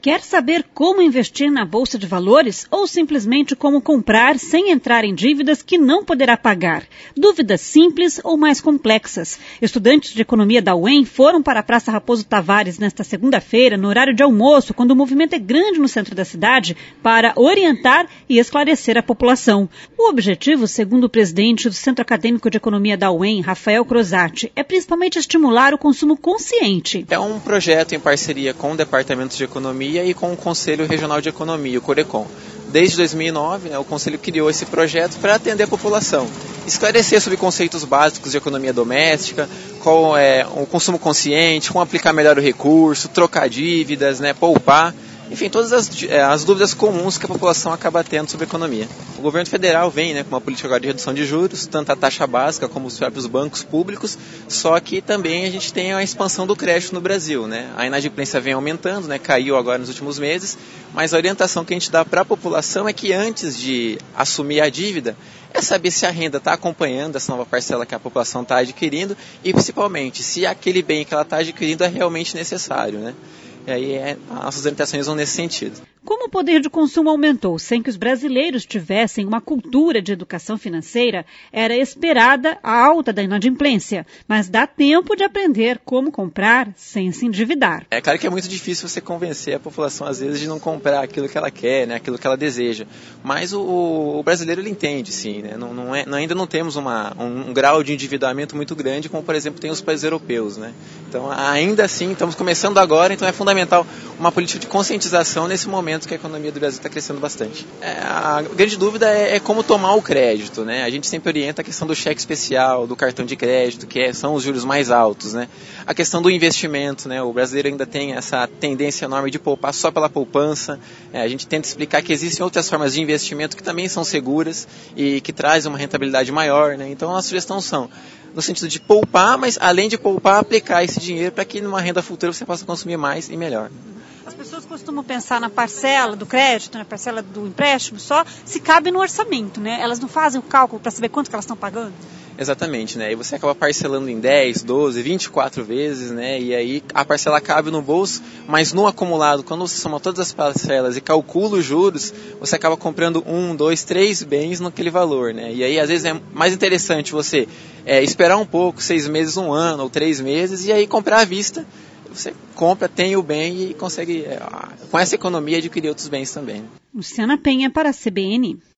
Quer saber como investir na Bolsa de Valores ou simplesmente como comprar sem entrar em dívidas que não poderá pagar? Dúvidas simples ou mais complexas? Estudantes de economia da UEM foram para a Praça Raposo Tavares nesta segunda-feira, no horário de almoço, quando o movimento é grande no centro da cidade, para orientar e esclarecer a população. O objetivo, segundo o presidente do Centro Acadêmico de Economia da UEM, Rafael Crosati, é principalmente estimular o consumo consciente. É um projeto em parceria com o Departamento de Economia e com o Conselho Regional de Economia, o CORECON. Desde 2009, o Conselho criou esse projeto para atender a população, esclarecer sobre conceitos básicos de economia doméstica, qual é o consumo consciente, como aplicar melhor o recurso, trocar dívidas, poupar. Enfim, todas as dúvidas comuns que a população acaba tendo sobre economia. O governo federal vem com uma política agora de redução de juros, tanto a taxa básica como os próprios bancos públicos, só que também a gente tem a expansão do crédito no Brasil. A inadimplência vem aumentando, caiu agora nos últimos meses, mas a orientação que a gente dá para a população é que antes de assumir a dívida, é saber se a renda está acompanhando essa nova parcela que a população está adquirindo e, principalmente, se aquele bem que ela está adquirindo é realmente necessário. E aí as nossas orientações vão nesse sentido. Como o poder de consumo aumentou sem que os brasileiros tivessem uma cultura de educação financeira, era esperada a alta da inadimplência, mas dá tempo de aprender como comprar sem se endividar. É claro que é muito difícil você convencer a população, às vezes, de não comprar aquilo que ela quer, aquilo que ela deseja. Mas o brasileiro, ele entende, sim. Ainda não temos um grau de endividamento muito grande, como, por exemplo, tem os países europeus. Então, ainda assim, estamos começando agora, então é fundamental uma política de conscientização nesse momento que a economia do Brasil está crescendo bastante. A grande dúvida é como tomar o crédito. A gente sempre orienta a questão do cheque especial, do cartão de crédito, são os juros mais altos. A questão do investimento, o brasileiro ainda tem essa tendência enorme de poupar só pela poupança. A gente tenta explicar que existem outras formas de investimento que também são seguras e que trazem uma rentabilidade maior. Então, as sugestões são no sentido de poupar, mas além de poupar, aplicar esse dinheiro para que numa renda futura você possa consumir mais e melhor. As pessoas costumam pensar na parcela do crédito, na parcela do empréstimo, só se cabe no orçamento, Elas não fazem o cálculo para saber quanto que elas estão pagando? Exatamente, E você acaba parcelando em 10, 12, 24 vezes, E aí a parcela cabe no bolso, mas no acumulado, quando você soma todas as parcelas e calcula os juros, você acaba comprando 1, 2, 3 bens naquele valor, E aí às vezes é mais interessante você esperar um pouco, 6 meses, 1 ano ou 3 meses, e aí comprar à vista. Você compra, tem o bem e consegue, com essa economia, adquirir outros bens também. Luciana Penha para a CBN.